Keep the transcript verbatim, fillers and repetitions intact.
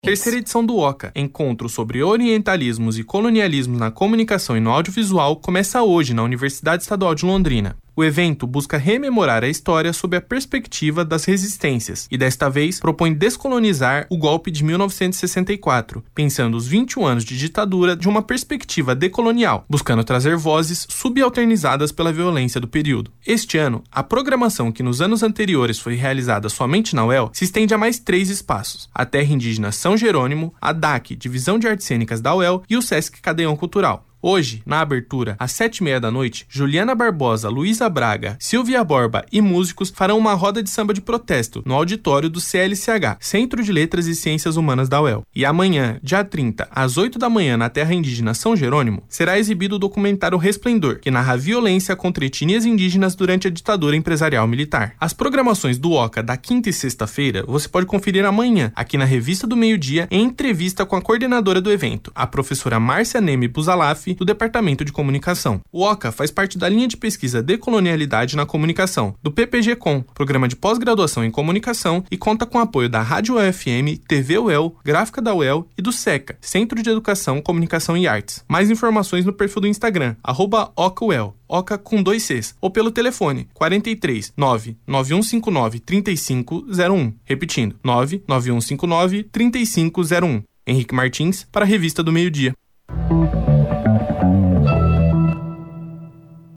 Terceira edição do OCA, Encontro sobre Orientalismos e Colonialismos na Comunicação e no Audiovisual, começa hoje na Universidade Estadual de Londrina. O evento busca rememorar a história sob a perspectiva das resistências e, desta vez, propõe descolonizar o golpe de mil novecentos e sessenta e quatro, pensando os vinte e um anos de ditadura de uma perspectiva decolonial, buscando trazer vozes subalternizadas pela violência do período. Este ano, a programação que nos anos anteriores foi realizada somente na U E L se estende a mais três espaços: a Terra Indígena São Jerônimo, a D A C, Divisão de Artes Cênicas da U E L, e o Sesc Cadeião Cultural. Hoje, na abertura, às sete e meia da noite, Juliana Barbosa, Luísa Braga, Silvia Borba e músicos farão uma roda de samba de protesto no auditório do C L C H, Centro de Letras e Ciências Humanas da U E L. E amanhã, dia trinta, às oito da manhã, na Terra Indígena São Jerônimo, será exibido o documentário Resplendor, que narra a violência contra etnias indígenas durante a ditadura empresarial militar. As programações do OCA da quinta e sexta-feira você pode conferir amanhã, aqui na Revista do Meio-Dia, em entrevista com a coordenadora do evento, a professora Márcia Neme Buzalaf, do Departamento de Comunicação. O OCA faz parte da linha de pesquisa Decolonialidade na Comunicação, do P P G Com, Programa de Pós-Graduação em Comunicação, e conta com apoio da Rádio U F M, T V U E L, Gráfica da U E L e do SECA, Centro de Educação, Comunicação e Artes. Mais informações no perfil do Instagram, arroba OCAUEL, OCA com dois Cs, ou pelo telefone quarenta e três, nove nove um cinco nove, trinta e cinco zero um. Repetindo, nove nove um cinco nove, trinta e cinco zero um. Henrique Martins, para a Revista do Meio-Dia.